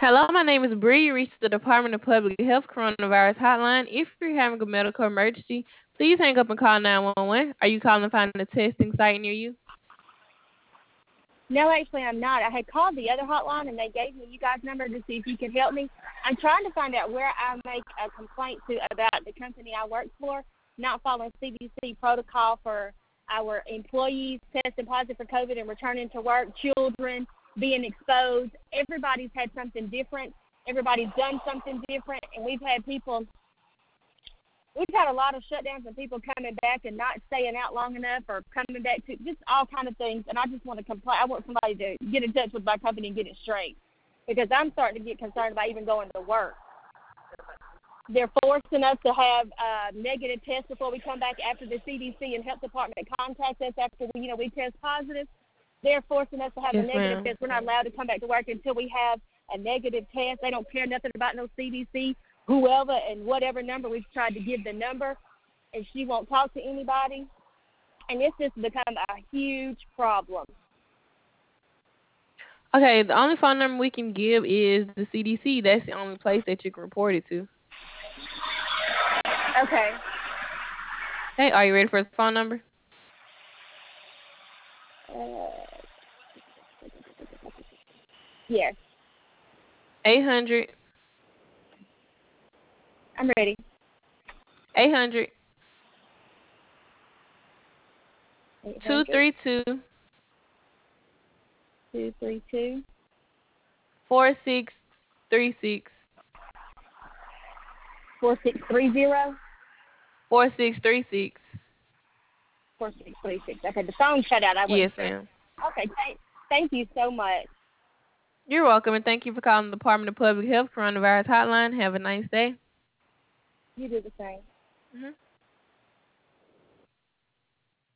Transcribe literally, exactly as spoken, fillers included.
Hello, my name is Bree. You reached the Department of Public Health Coronavirus Hotline. If you're having a medical emergency, please hang up and call nine one one. Are you calling to find a testing site near you? No, actually, I'm not. I had called the other hotline, and they gave me you guys' number to see if you could help me. I'm trying to find out where I make a complaint to about the company I work for not following C D C protocol for our employees testing positive for COVID and returning to work, children being exposed. Everybody's had something different. Everybody's done something different, and we've had people we've had a lot of shutdowns and people coming back and not staying out long enough or coming back to just all kind of things. And I just want to complain. I want somebody to get in touch with my company and get it straight because I'm starting to get concerned about even going to work. They're forcing us to have uh, negative tests before we come back after the C D C and health department contact us after we, you know, we test positive. They're forcing us to have Yes, a negative ma'am. test. We're not allowed to come back to work until we have a negative test. They don't care nothing about no C D C. Whoever and whatever number, we've tried to give the number, and she won't talk to anybody. And it's just become a huge problem. Okay, the only phone number we can give is the C D C. That's the only place that you can report it to. Okay. Hey, are you ready for the phone number? Uh, yes, eight hundred, I'm ready. eight hundred, two eight hundred, three two, two three two, four six three six. four six three zero, four six three six. four six three six. Okay, the phone shut out. I Yes, wasn't sure. ma'am. Okay, th- thank you so much. You're welcome, and thank you for calling the Department of Public Health Coronavirus Hotline. Have a nice day. You do the same. Mhm.